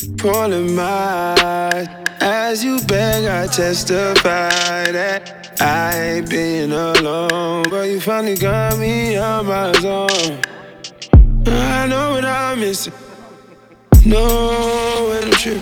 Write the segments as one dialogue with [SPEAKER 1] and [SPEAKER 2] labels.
[SPEAKER 1] pulling my eyes. As you beg, I testify that I ain't been alone. But you finally got me on my zone. I know what I'm missing. Know when I'm tripping.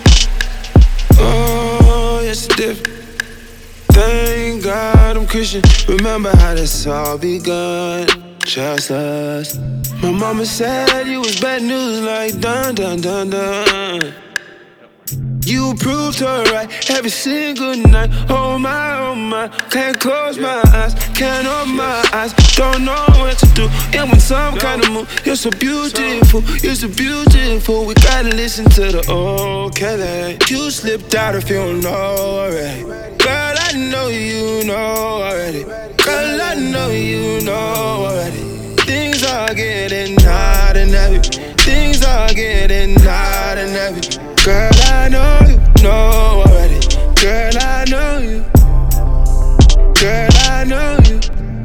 [SPEAKER 1] Oh, yes, it's different. Thank God I'm Christian. Remember how this all begun. Just us. My mama said you was bad news like dun dun dun dun. You proved her right every single night. Oh my, can't close my eyes, can't open my eyes. Don't know what to do, I'm in some kind of mood. You're so beautiful, you're so beautiful. We gotta listen to the old Kelly. You slipped out if you don't know already. Girl, I know you know already. Girl, I know you know already. Things are getting hot and heavy. Things are getting hot and heavy. Girl, I know you know already. Girl, I know you. Girl, I know you.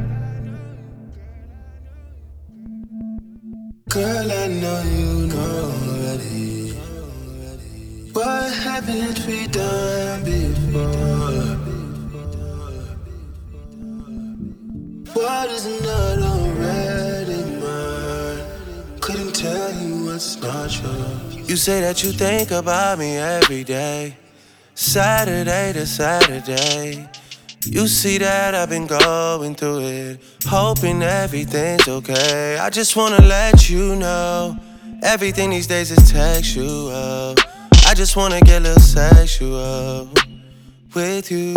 [SPEAKER 1] Girl, I know you know already. What haven't we done before? What is not already mine? Couldn't tell you what's not yours.
[SPEAKER 2] You say that you think about me every day, Saturday to Saturday. You see that I've been going through it, hoping everything's okay. I just wanna let you know, everything these days is textual. I just wanna get a little sexual with you.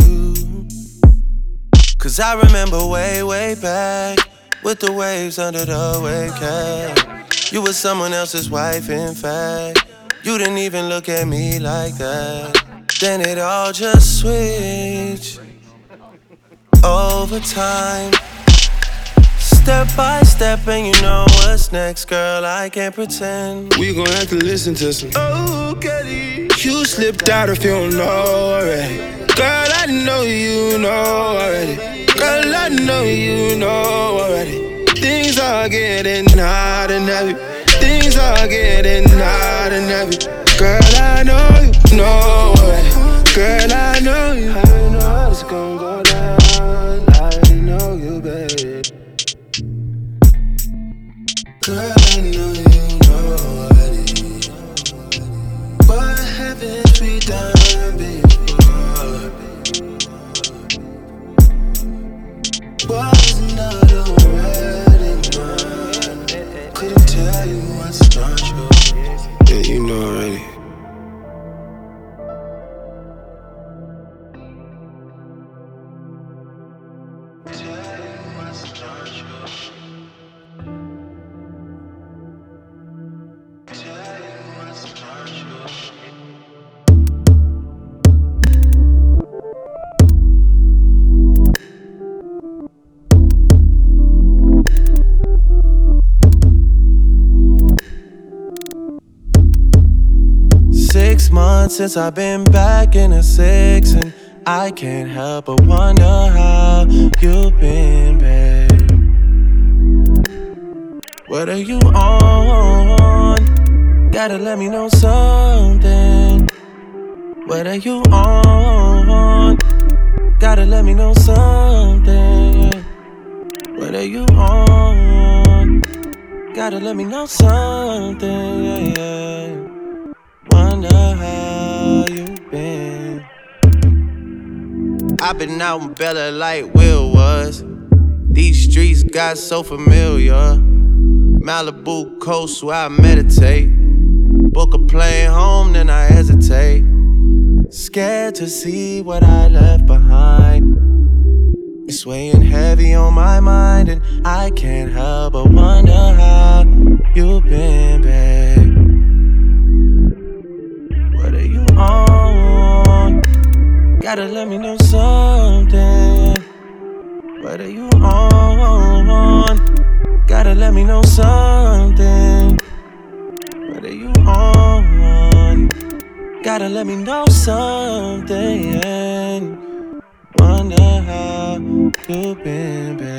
[SPEAKER 2] Cause I remember way, way back, with the waves under the wave cap. You were someone else's wife, in fact. You didn't even look at me like that. Then it all just switched over time, step by step, and you know what's next, girl, I can't pretend.
[SPEAKER 1] We gon' have to listen to some oh, Kelly. You slipped out if you don't know already. Girl, I know you know already. Girl, I know you know already. Things are getting hot and heavy. Things are getting hot and heavy. Girl, I know you know already. Girl, I know you. I know it's gon' go down. I know you, baby. Girl, I know you know already. What haven't we done before? What is not already mine? Couldn't tell you what's not yours. Yeah, you know already.
[SPEAKER 2] Since I've been back in the six, and I can't help but wonder how you've been, babe. What are you on? Gotta let me know something. What are you on? Gotta let me know something. What are you on? Gotta let me know something. Wonder how you been. I've been out in Bella like Will was. These streets got so familiar. Malibu coast where I meditate. Book a plane home, then I hesitate. Scared to see what I left behind. It's weighing heavy on my mind, and I can't help but wonder how you've been, babe. What are you on? Gotta let me know something. What are you on? Gotta let me know something. What are you on? Gotta let me know something. Wonder how you've been, babe.